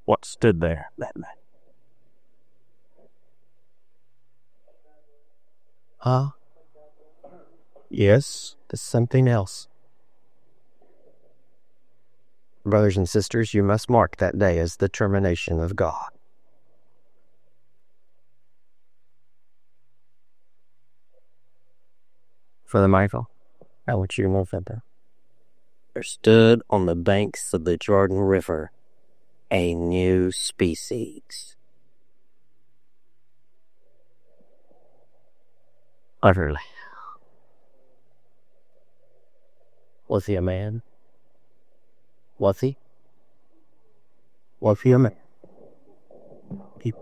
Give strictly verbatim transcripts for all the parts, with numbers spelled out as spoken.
what stood there that night. Huh? Yes, there's something else. Brothers and sisters, you must mark that day as the termination of God. Brother Michael, I want you to move that there. There stood on the banks of the Jordan River a new species. Utterly. Was he a man? Was he? Was he a man? He...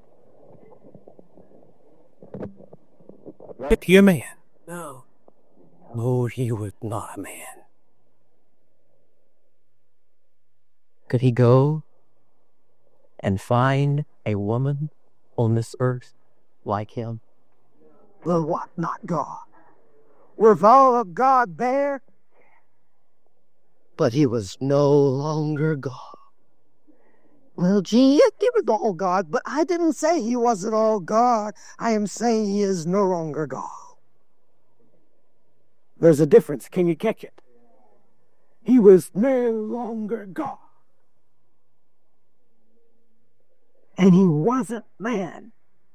Was he a man? No. No, he was not a man. Could he go and find a woman on this earth like him? Well, what not God? Were all of God there? But he was no longer God. Well, gee, he was all God, but I didn't say he wasn't all God. I am saying he is no longer God. There's a difference. Can you catch it? He was no longer God. And he wasn't man.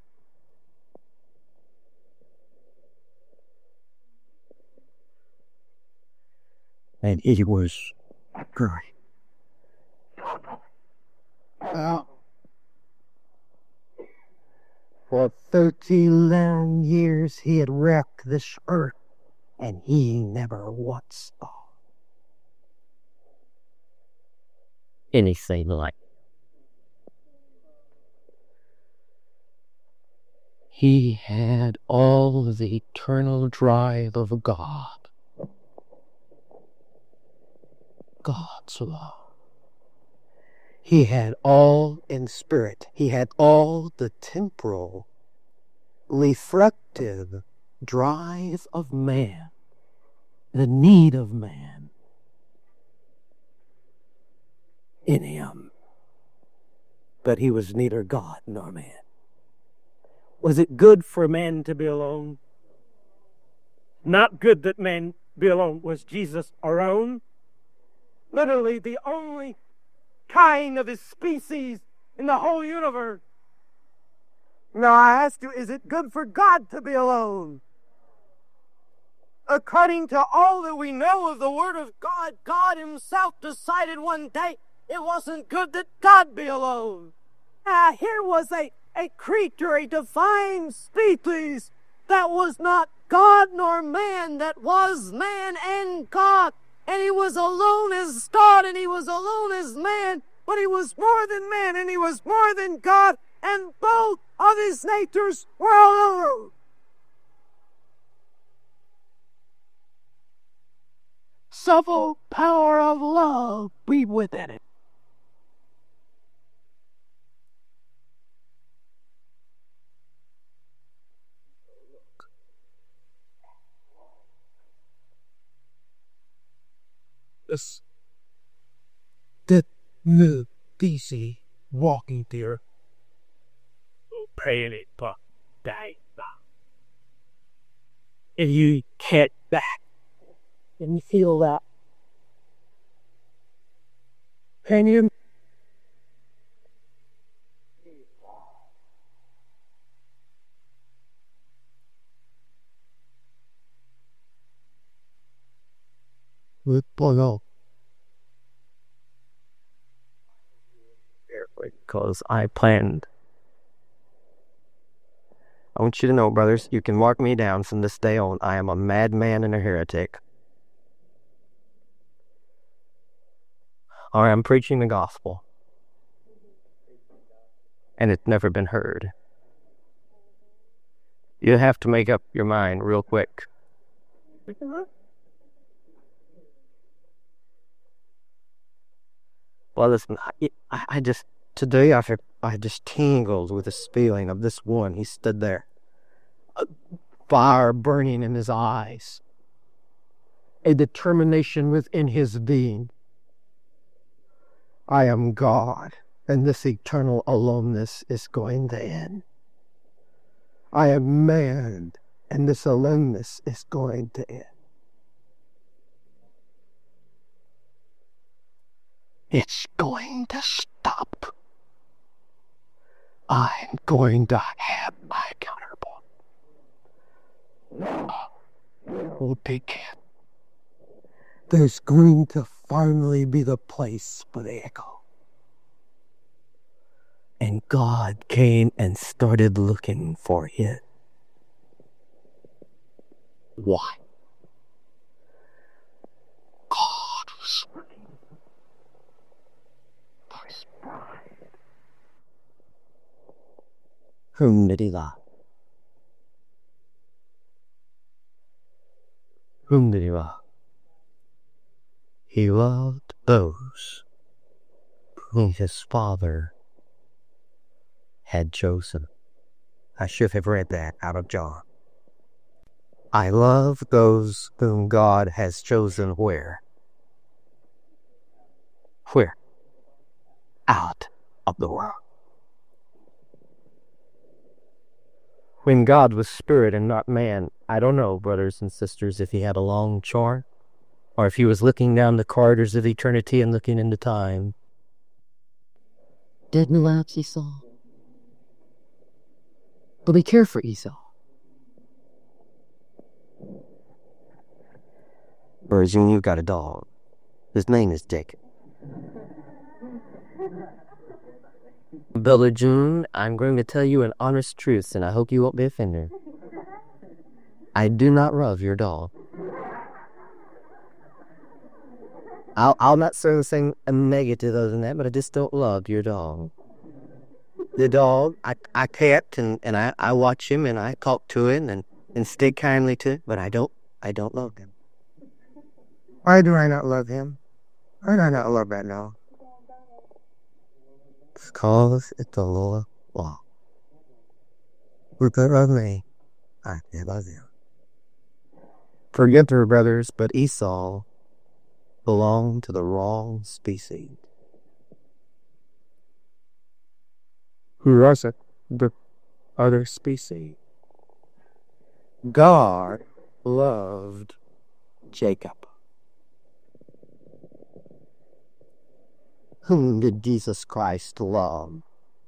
And he was great. Well, for thirteen long years he had wrecked this earth, and he never once thought anything like it. He had all the eternal drive of God. God's love. He had all in spirit. He had all the temporal, reflective drive of man, the need of man in him. But he was neither God nor man. Was it good for man to be alone? Not good that man be alone. Was Jesus alone? Literally the only kind of his species in the whole universe. Now I ask you, is it good for God to be alone? According to all that we know of the Word of God, God himself decided one day it wasn't good that God be alone. Ah, here was a, a creature, a divine species that was not God nor man, that was man and God. And he was alone as God, and he was alone as man, but he was more than man, and he was more than God, and both of his natures were alone. Subtle power of love be within it. This, that new D C walking there, praying it for day. If you get back and feel that, can you? Because I planned. I want you to know, brothers, you can mark me down from this day on. I am a madman and a heretic. Or I'm preaching the gospel. And it's never been heard. You have to make up your mind real quick. Well, listen, I, I just, today I, I just tingled with this feeling of this one. He stood there, a fire burning in his eyes, a determination within his being. I am God, and this eternal aloneness is going to end. I am man, and this aloneness is going to end. It's going to stop. I'm going to have my counterpart. Will begin. There's going to finally be the place for the echo. And God came and started looking for it. Why? God was looking for his bride. Whom did he love? Whom did he love? He loved those whom his father had chosen. I should have read that out of John. I love those whom God has chosen where? Where? Out of the world. When God was spirit and not man, I don't know, brothers and sisters, if he had a long chart, or if he was looking down the corridors of eternity and looking into time. Didn't lapse Esau. But be careful, Esau. Virgin, you've got a dog. His name is Jacob. Billy June, I'm going to tell you an honest truth, and I hope you won't be offended. I do not love your dog. I'll, I'll not say anything negative other than that, but I just don't love your dog. The dog, I, I pet, and, and I, I watch him, and I talk to him, and, and stick kindly to him, but I don't, I don't love him. Why do I not love him? Why do I not love that dog? Because it's the Lord law. Who could love me? I can love you. Forget her, brothers, but Esau belonged to the wrong species. Who was it? The other species. God loved Jacob. Whom did Jesus Christ love?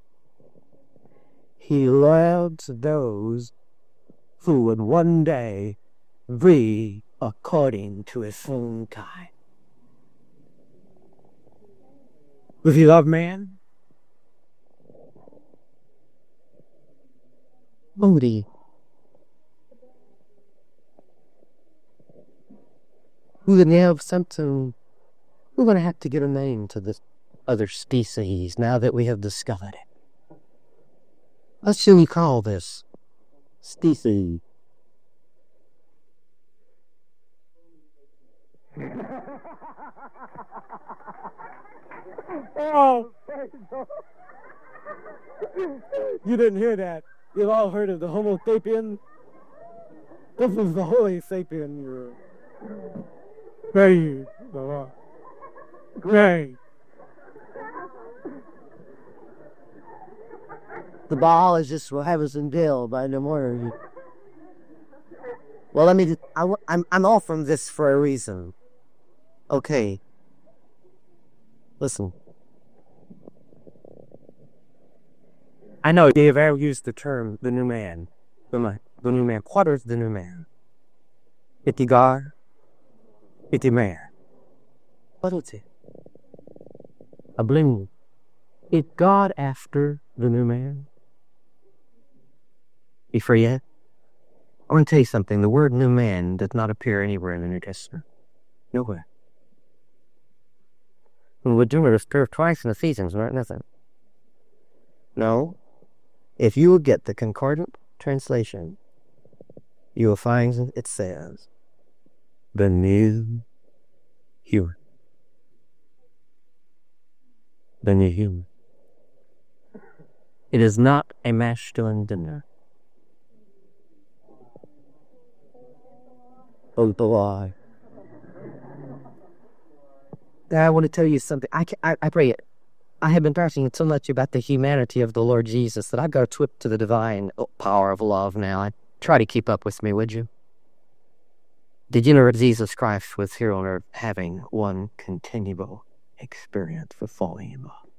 He loved those who would one day be according to his own kind. Would he love man? Would he? We're going to have something. We're going to have to get a name to this other species now that we have discovered it. What should we call this species? Oh! You didn't hear that. You've all heard of the Homo sapien. This is the Holy Sapien. You're... Praise the Lord. Great. The ball is just what happens in Bill by no more. Well, let me. Just, I, I'm I'm all from this for a reason. Okay. Listen. I know they've ever used the term the new man. The, the new man. What is the new man? It's God. It's man. What is it? I blame. Is God after the new man? You free yet? I want to tell you something. The word new man does not appear anywhere in the New Testament. Nowhere. We're doing it appear twice in Ephesians, right? Nothing. No. If you will get the concordant translation, you will find it says, the new human. The new human. It is not a masculine dinner. Oh, the lie. I want to tell you something. I, can, I, I pray it. I have been talking so much about the humanity of the Lord Jesus that I've got to twip to the divine power of love now. I try to keep up with me, would you? Did you know that Jesus Christ was here on earth having one continual experience of falling in love?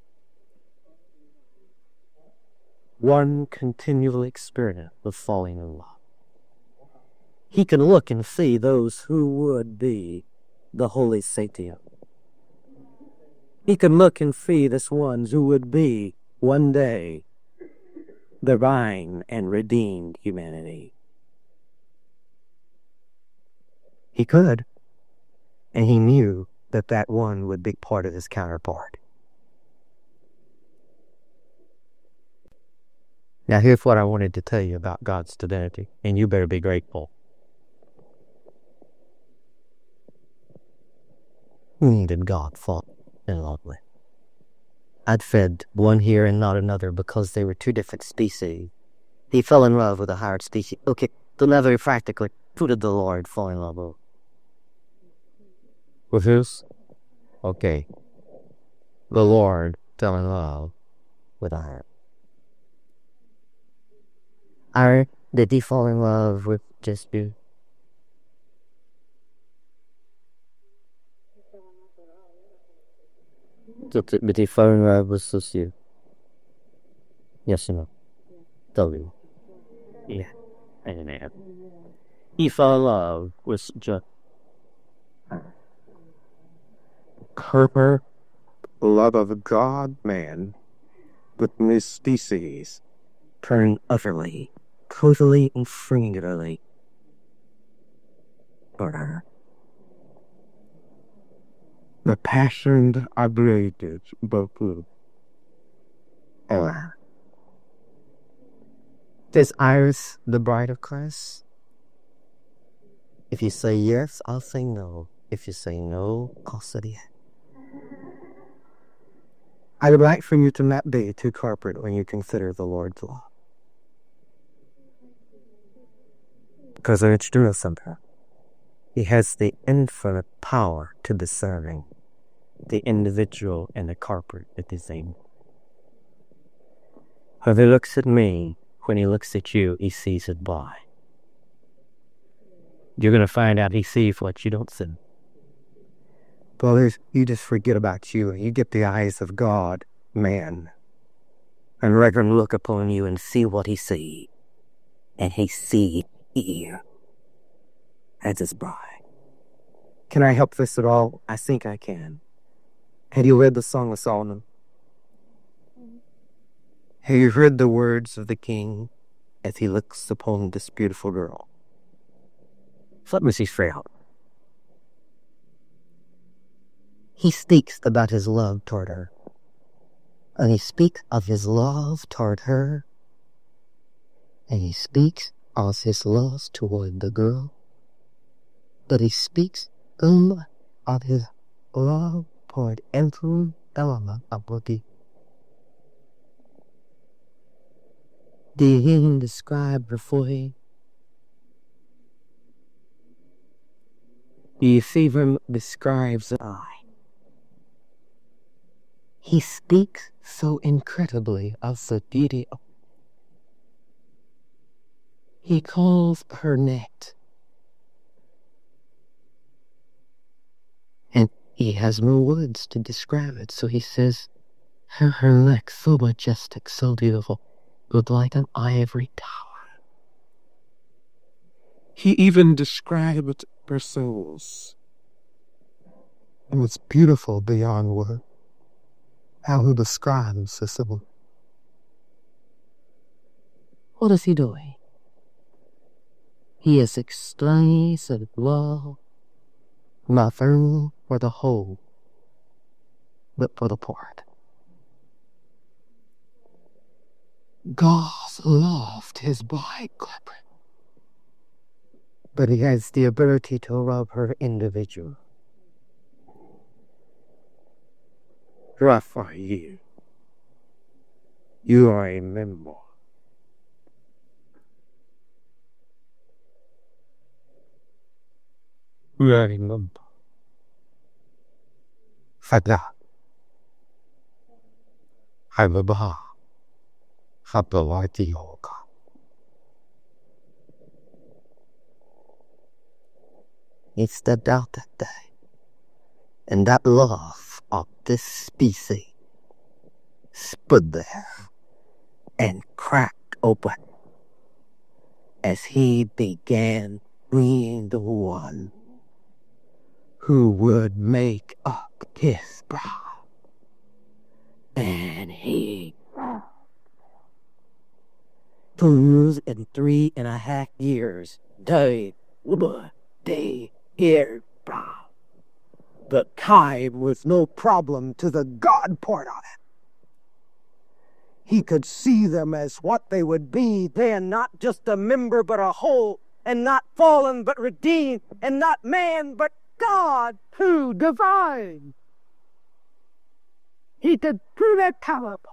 One continual experience of falling in love. He can look and see those who would be the holy saints. He can look and see this ones who would be one day the divine and redeemed humanity. He could, and he knew that that one would be part of his counterpart. Now here's what I wanted to tell you about God's divinity, and you better be grateful. Whom did God fall in love with? I'd fed one here and not another because they were two different species. He fell in love with a higher species. Okay, so now very practically, who did the Lord fall in love with? With whose? Okay. The Lord fell in love with a higher. Or did he fall in love with just you? Did he fall in love with just you? Yes or no? W. Yeah. I don't know. He fell in love with just Kerper, love of God, man, with his species, turned utterly, totally, and singularly for her. the passion ablated beaucoup. Oh. Is Iris the bride of Christ? If you say yes, I'll say no. If you say no, I'll say yes. I would like for you to not be too corporate when you consider the Lord's law. Because I want you to know something. He has the infinite power to discerning the individual and the corporate at the same. When he looks at me, when he looks at you, he sees it by. You're going to find out he sees what you don't see. Brothers, you just forget about you and you get the eyes of God, man. And let him look upon you and see what he sees. And he sees you as his bride. Can I help this at all? I think I can. Have you read the Song of Solomon? Have you heard the words of the king as he looks upon this beautiful girl? Let me see straight out. He speaks about his love toward her. And he speaks of his love toward her. And he speaks of his love toward the girl. But he speaks um, of his love toward every element of the people. Do you hear him describe before he? Do you see him describes the eye? He speaks so incredibly of the beauty of. He calls her neck. And he has no words to describe it, so he says, her, her neck so majestic, so beautiful, but like an ivory tower. He even described her souls. It was beautiful beyond word. How he describes the soul. What is he doing? He is explaining the love, not only for the whole, but for the part. God loved his bride, but he has the ability to love her individual. Raphael, you are a member. You are a member. Father, Hababaha. Habawati Oka. He stepped out that day, and that love of this species stood there and cracked open as he began being the one who would make up his brow. And he two and three and a half years, day, day, here, brow. But time was no problem to the God part of it. He could see them as what they would be then, not just a member but a whole, and not fallen but redeemed, and not man but God who divine. He could prove it powerful.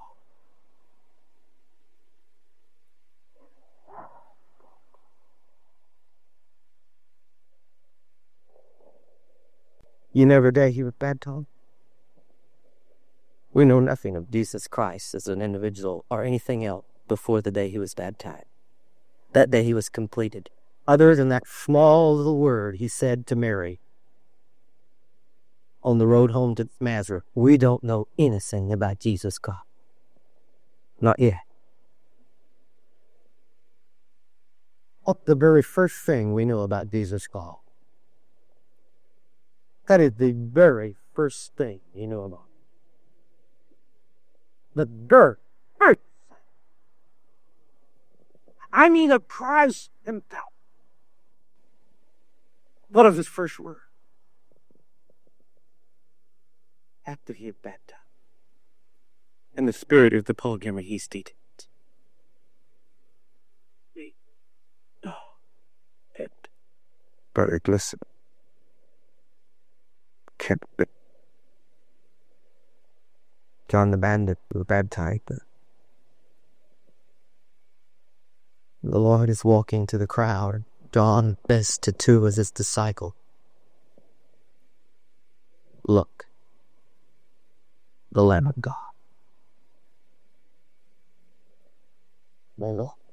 You never day he was baptized? We know nothing of Jesus Christ as an individual or anything else before the day he was baptized. That day he was completed. Other than that small little word he said to Mary on the road home to Nazareth, we don't know anything about Jesus Christ. Not yet. What's the very first thing we know about Jesus Christ? That is the very first thing you know about. The dirt. I mean, the Christ himself. What is his first word? After he had baptized. And the spirit of the pilgrim he stated. Oh, it. But it listen. Can't be. John the Baptist was baptized. The Lord is walking to the crowd. John says to two of his disciples, look, the Lamb of God. Now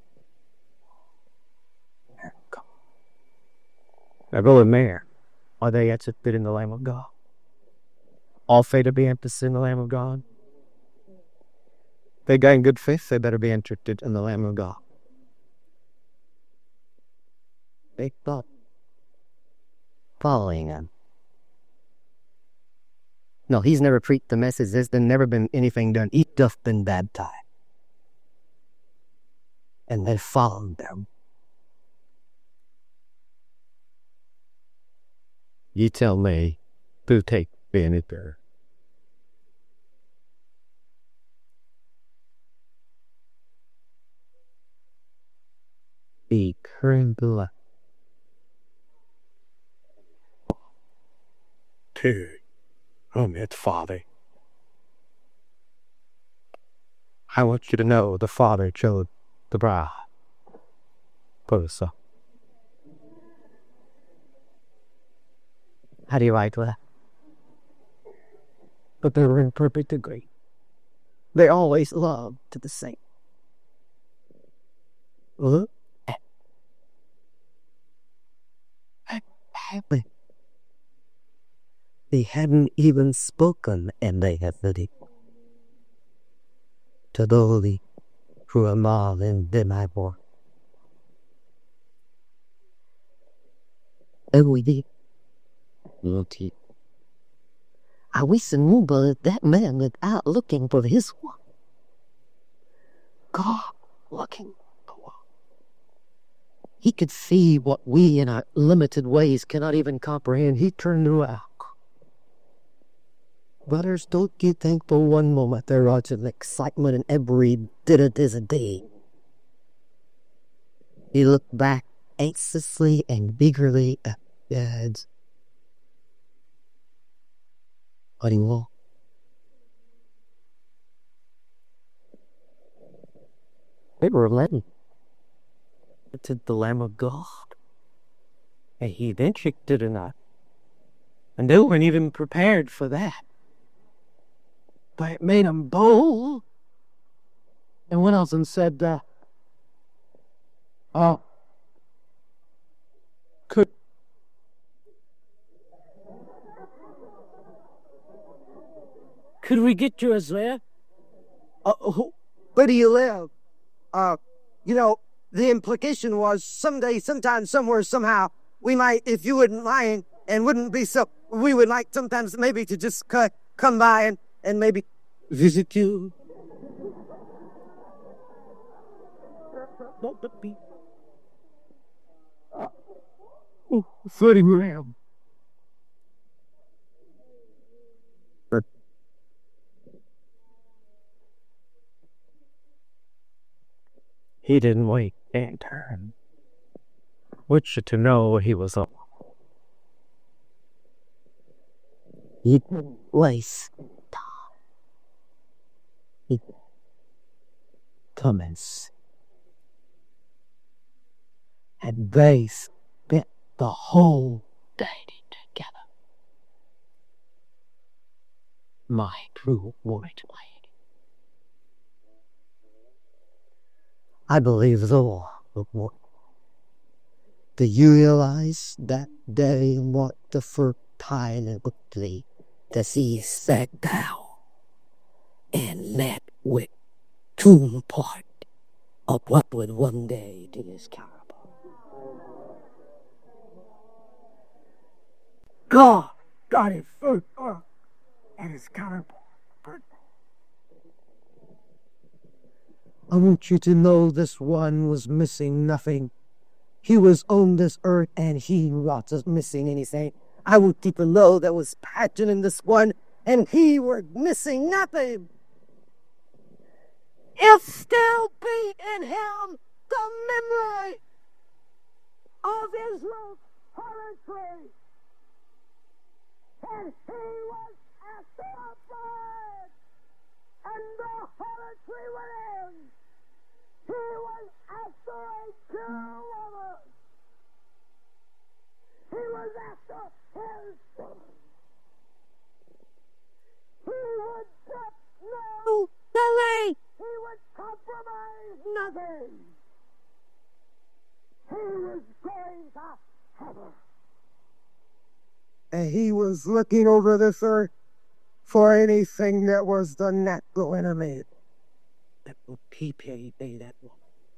go in there. Are they interested in the Lamb of God? All faith to be interested in the Lamb of God? They got good faith, they better be interested in the Lamb of God. They thought following him. No, he's never preached the message. There's never been anything done. He's just been baptized. And they followed them. You tell me who take being it there. Be current blood. Dude, I'm its father. I want you to know the Father chose the bride. For the son. How do you write that? But they were in perfect agreement. They always loved to the same. Look at happy. They hadn't even spoken, and they had said it. To those who are more in my boy. And we did. Look here. I wish and knew but that man was out looking for his one. God looking for one. He could see what we in our limited ways cannot even comprehend. He turned around. Brothers, don't you think for one moment there was an excitement in every did it is a day. He looked back anxiously and eagerly at Dad's. What do you want? They were letting to the Lamb of God. And he then checked it or not. And they weren't even prepared for that. But it made them bold and went else and said, uh, uh, could, could we get you as there? Uh, who, where do you live? Uh, you know, the implication was someday, sometime, somewhere, somehow, we might, if you wouldn't mind and wouldn't be so, we would like sometimes maybe to just c- come by and, and maybe visit you. Not but me. Oh, thirty gram. He didn't wait and turn, which to know he was up. He didn't waste time. He commenced. And they spent the whole day together. My true white lady. I believe the war will work. Do you realize that day what the first time it would be to see sat down and met with two part of what would one day be his carnival? God got his first up at his carnival. I want you to know this one was missing nothing. He was on this earth and he wasn't missing anything. I want people to know there was passion in this one and he were missing nothing. If still be in him the memory of his love poetry. And he was after a bird, and the poetry went in. He was after a pure woman. He was after his son. He would not know Billy. He would compromise nothing. He was going to heaven. And he was looking over this earth for anything that was the natural enemy that would keep him that woman.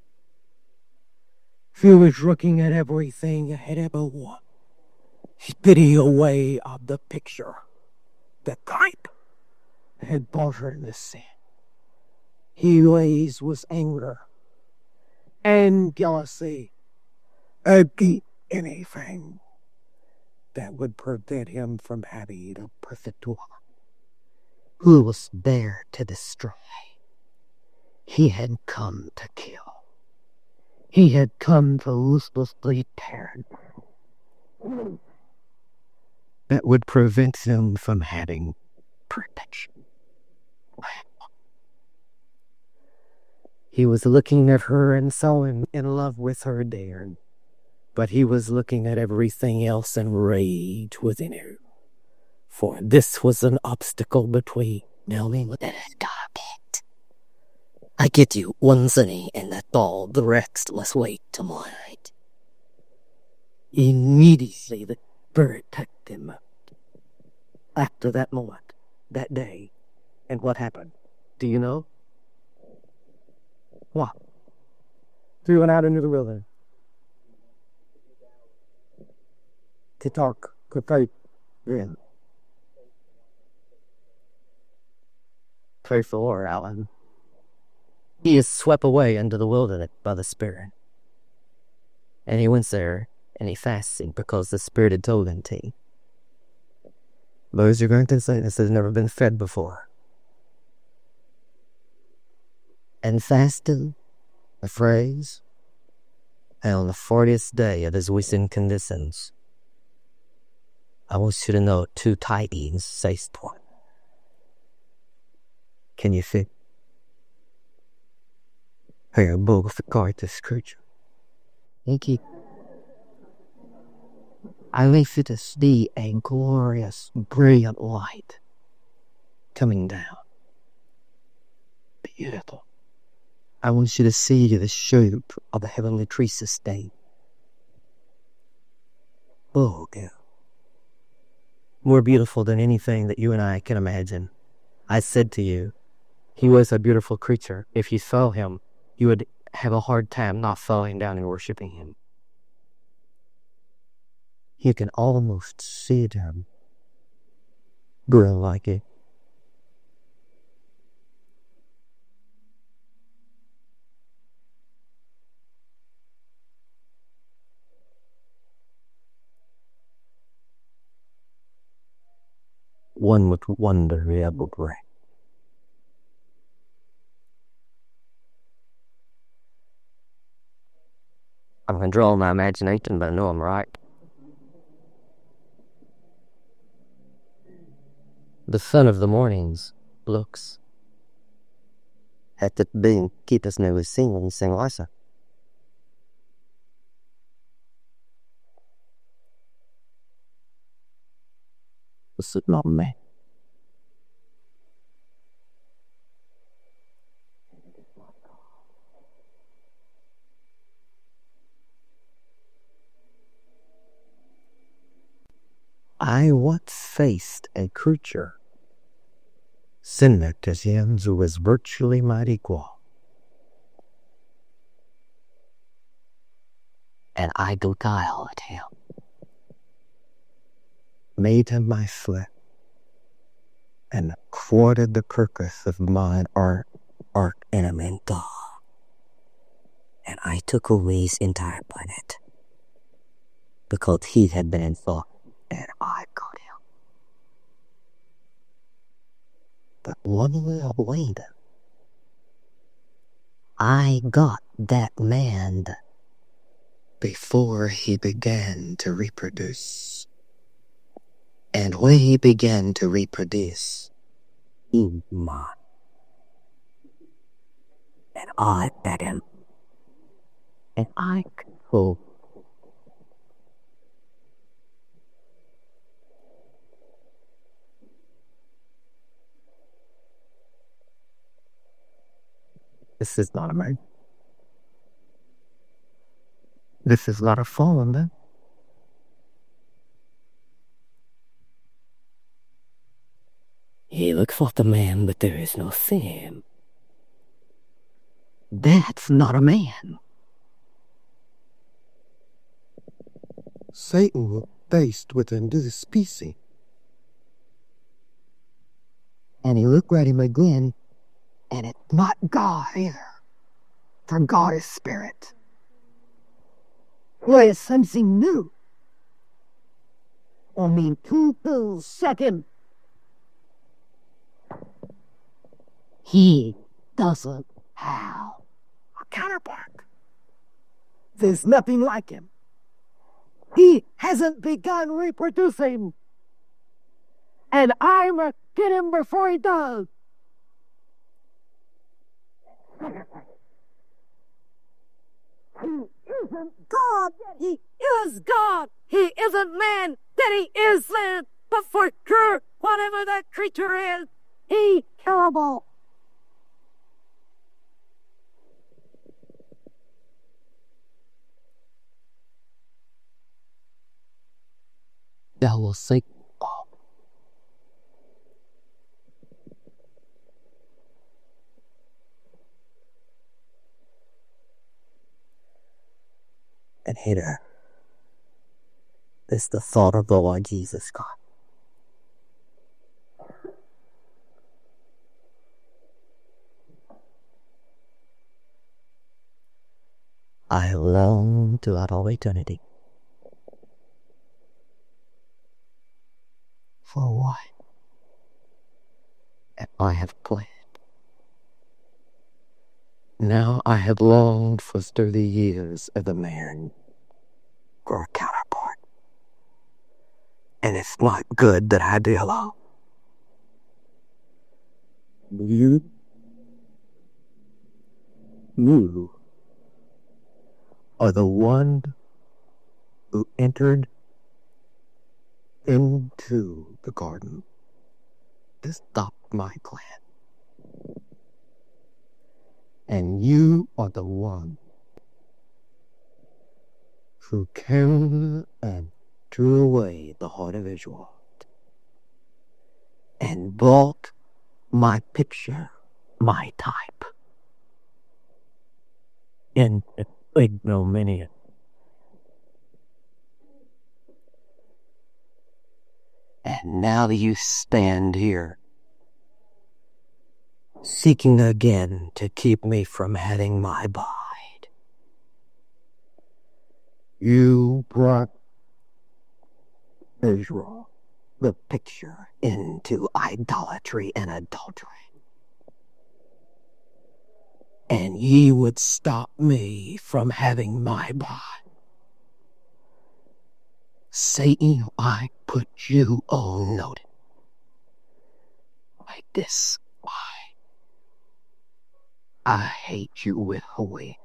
He was looking at everything ahead of a one. Spitting away of the picture, the type had brought her the sin. He raised was anger and jealousy against anything that would prevent him from having a perfect woman who was there to destroy. He had come to kill. He had come to ruthlessly tear down. That would prevent him from having protection. He was looking at her and saw him in love with her there. But he was looking at everything else and rage within her. For this was an obstacle between Naomi and God. I get you one city and that's all. The rest, let's wait till morning. Immediately the bird tucked him up. After that moment, that day, and what happened? Do you know? What? Threw him out into the wilderness. To talk, to pray, yeah. Pray for Lord, Alan. He is swept away into the wilderness by the Spirit. And he went there, and he fasted because the Spirit had told him to. Those who are going to say this has never been fed before. And fasted, a phrase, and on the fortieth day of his weakened conditions, I want you to know two tidings says one. Can you see? Hey, a book of the guard this creature. Thank you. I wait for to see a glorious, brilliant light coming down. Beautiful. I want you to see the shape of the heavenly tree sustain. Oh, girl. More beautiful than anything that you and I can imagine. I said to you, he was a beautiful creature. If you saw him, you would have a hard time not falling down and worshiping him. You can almost see him grow like it. One would wonder he would break. I'm controlling my imagination, but I know I'm right. The son of the mornings looks at the being keep us never singing, sing Lisa. This is not me. I once faced a creature, similar to him, who was virtually my equal. And I beguiled him, made him my slave, and thwarted the purpose of mine art, art enemy God. And I took away his entire planet, because he had been in thought. And I got him. But one year later, I got that man before he began to reproduce. And when he began to reproduce, he mine. And I fed him. And I controlled. This is not a man. This is not a fallen man. He looks like a man, but there is no sin. That's not a man. Satan was faced with a new species. And he looked at him again. And it's not God either, for God is spirit. Well, it's something new. I mean, two seconds. He doesn't have a counterpart. There's nothing like him. He hasn't begun reproducing. And I'm going to get him before he does. He isn't God, yet he is God. He isn't man, that he is man. But for sure, whatever that creature is, he terrible. Thou will say, oh. And here is the thought of the Lord Jesus God. I long throughout all eternity. For what? And I have planned. Now I have longed for thirty years of the man for a counterpart. And it's not good that I do alone. You, you are the one who entered into the garden to stop my plan. And you are the one who came and drew away the heart of Israel and brought my picture, my type, in ignominy. And now you stand here, seeking again to keep me from having my bride. You brought Israel, the picture, into idolatry and adultery. And ye would stop me from having my bride. Satan, I put you on notice. Like this, why? I hate you with away.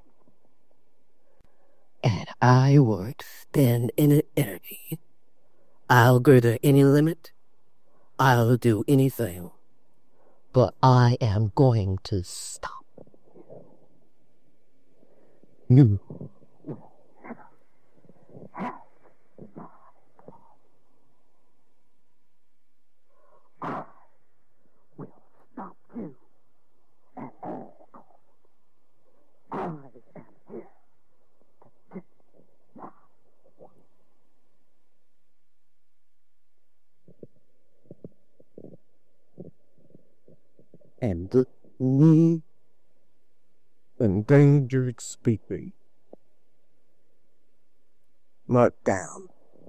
And I would stand in an energy. I'll go to any limit. I'll do anything. But I am going to stop. You. I will stop you at all costs. I am here to get my wife. And the me endangered speaking. Mark down.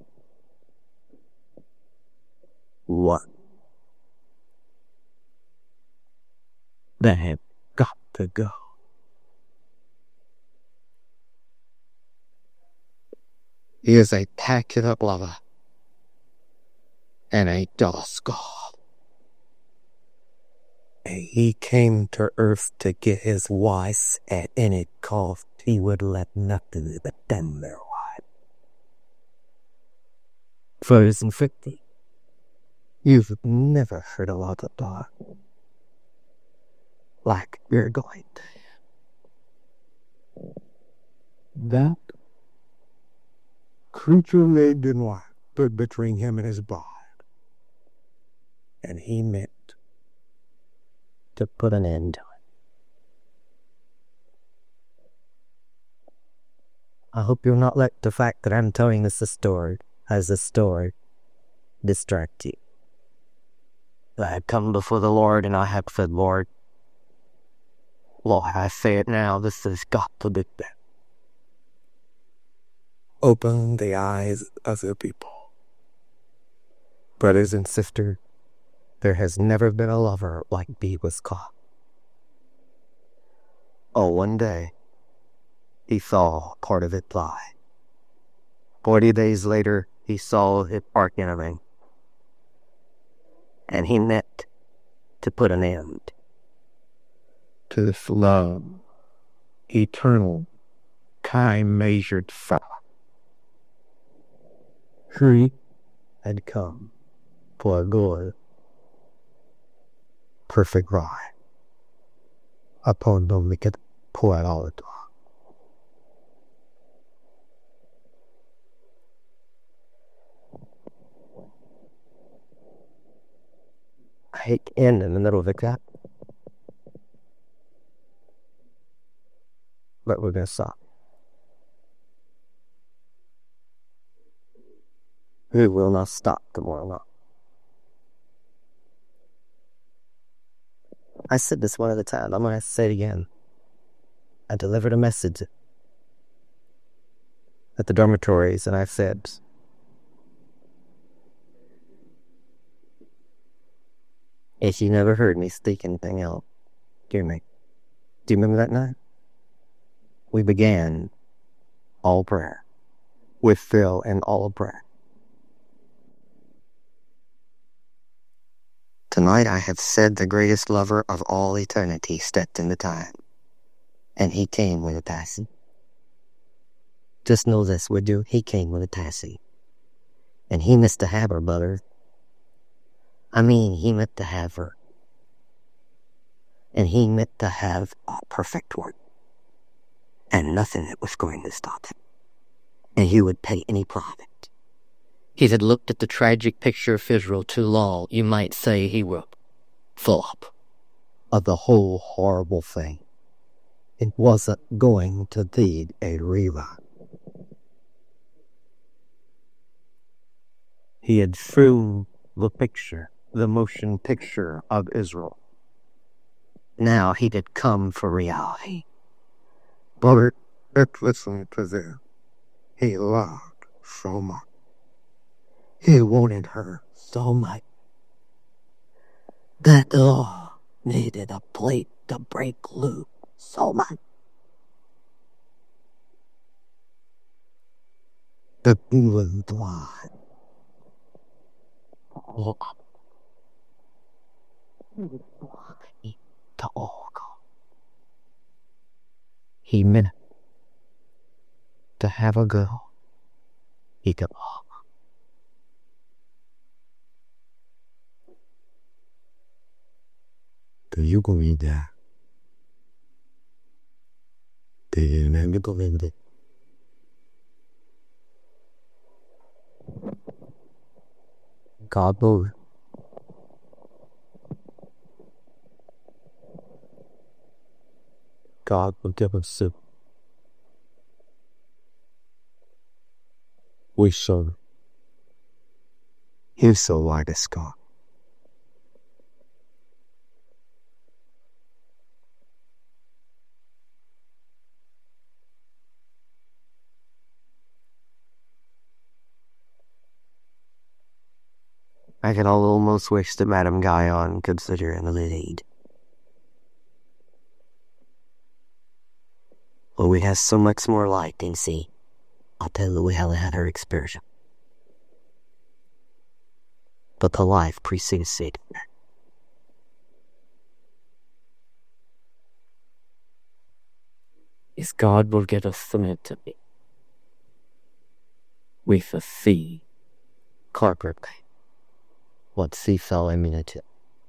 One. They have got to go. He is a packet-up lover and a jealous God. And he came to earth to get his wife at any cost. He would let nothing but them their wife. Verse fifty. You've never heard a lot of talk like you're going to. That creature made in white stood between him and his bride. And he meant to put an end to it. I hope you'll not let the fact that I'm telling this a story as a story distract you. I have come before the Lord and I have said, Lord, Lord, I say it now, this has got to be done. Open the eyes of the people. Brothers and sisters, there has never been a lover like B was caught. Oh, one day, he saw part of it fly. Forty days later, he saw it arc enemy. And he meant to put an end to this love, eternal, time-measured fire. He had come for a good, perfect ride upon whom we could pour out all the time. I hate to end in the middle of the gap, but we're going to stop. We will not stop tomorrow night. I said this one at a time. I'm going to say it again. I delivered a message at the dormitories, and I said, if you never heard me speak anything else, hear me. Do you remember that night? We began all prayer with Phil and all of prayer. Tonight I have said the greatest lover of all eternity stepped into time, and he came with a passing. Just know this, would you? He came with a passing, and he missed to have her, brother. I mean, he meant to have her. and he meant to have a perfect work, and nothing that was going to stop him, and he would pay any profit. He had looked at the tragic picture of Israel too long. You might say he was full up of the whole horrible thing. It wasn't going to be a rerun. He had through the picture, the motion picture of Israel. Now he had come for reality. But let's listen to this. He loved so much. He wanted her so much that oh, needed a plate to break loose so much. The blue blind. Oh, to all go. He meant to have a girl he could love. Do you believe that? Do you really believe it? God will. God will give us soup. We shall. He's so like a Scott. I could almost wish that Madame Guyon could sit here in the lead. Well, we have so much more light than see. I'll tell you how they had her experience. But the life precedes it. Is God will get us submit to me. With a fee. Corporate. What sea fell immunity.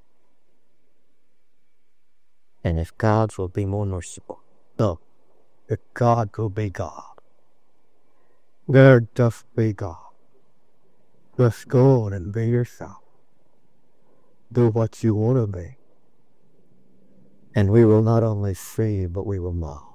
And if God will be more merciful, no, if God will be God, there doth be God. Just go on and be yourself. Do what you want to be. And we will not only see, but we will love.